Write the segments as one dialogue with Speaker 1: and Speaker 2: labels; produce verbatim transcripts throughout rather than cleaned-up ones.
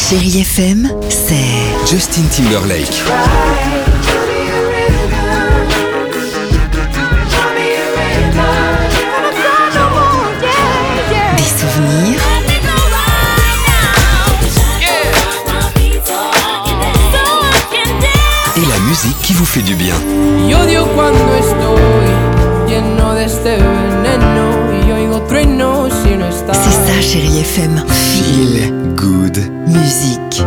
Speaker 1: Chérie F M, c'est
Speaker 2: Justin Timberlake.
Speaker 1: Des souvenirs.
Speaker 2: Et la musique qui vous fait du bien.
Speaker 1: C'est ça, Chérie F M.
Speaker 2: Feel good.
Speaker 1: Musique.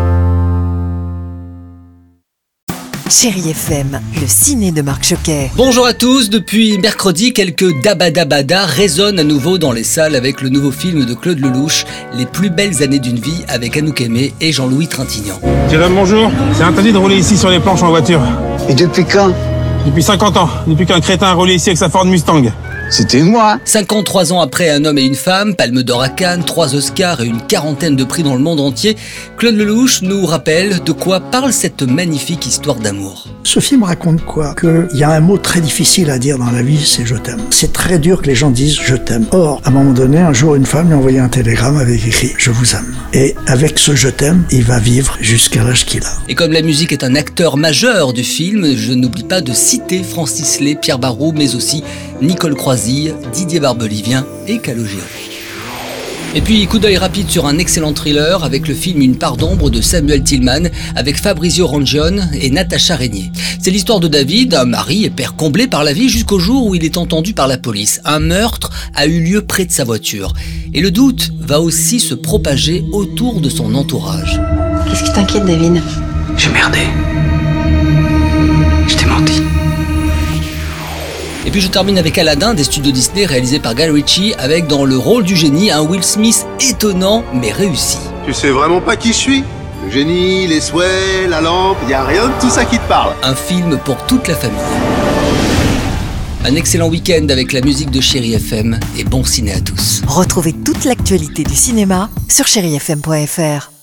Speaker 1: Chérie F M, le ciné de Marc Choquet.
Speaker 3: Bonjour à tous, depuis mercredi, quelques dabadabada résonnent à nouveau dans les salles avec le nouveau film de Claude Lelouch, Les plus belles années d'une vie, avec Anouk Aimée et Jean-Louis Trintignant.
Speaker 4: Madame, bonjour. C'est interdit de rouler ici sur les planches en voiture.
Speaker 5: Et depuis quand?
Speaker 4: Depuis cinquante ans. Depuis qu'un crétin a roulé ici avec sa Ford Mustang.
Speaker 5: C'était moi.
Speaker 3: cinquante-trois ans après Un homme et une femme, Palme d'or à Cannes, trois Oscars et une quarantaine de prix dans le monde entier, Claude Lelouch nous rappelle de quoi parle cette magnifique histoire d'amour.
Speaker 6: Ce film raconte quoi? Qu'il y a un mot très difficile à dire dans la vie, c'est « je t'aime ». C'est très dur que les gens disent « je t'aime ». Or, à un moment donné, un jour, une femme lui a envoyé un télégramme avec écrit « je vous aime ». Et avec ce « je t'aime », il va vivre jusqu'à l'âge qu'il a.
Speaker 3: Et comme la musique est un acteur majeur du film, je n'oublie pas de citer Francis Lay, Pierre Barrault, mais aussi Nicole Croisille, Didier Barbelivien et Calogero. Et puis, coup d'œil rapide sur un excellent thriller avec le film Une part d'ombre de Samuel Tillman avec Fabrizio Rangione et Natacha Régnier. C'est l'histoire de David, un mari et père comblé par la vie jusqu'au jour où il est entendu par la police. Un meurtre a eu lieu près de sa voiture. Et le doute va aussi se propager autour de son entourage.
Speaker 7: Qu'est-ce qui t'inquiète, David?
Speaker 5: J'ai merdé. Je t'ai menti.
Speaker 3: Et puis je termine avec Aladdin des studios Disney réalisé par Guy Ritchie avec dans le rôle du génie un Will Smith étonnant mais réussi.
Speaker 8: Tu sais vraiment pas qui je suis? Le génie, les souhaits, la lampe, y a rien de tout ça qui te parle.
Speaker 3: Un film pour toute la famille. Un excellent week-end avec la musique de Chérie F M et bon ciné à tous.
Speaker 1: Retrouvez toute l'actualité du cinéma sur chérie f m point f r.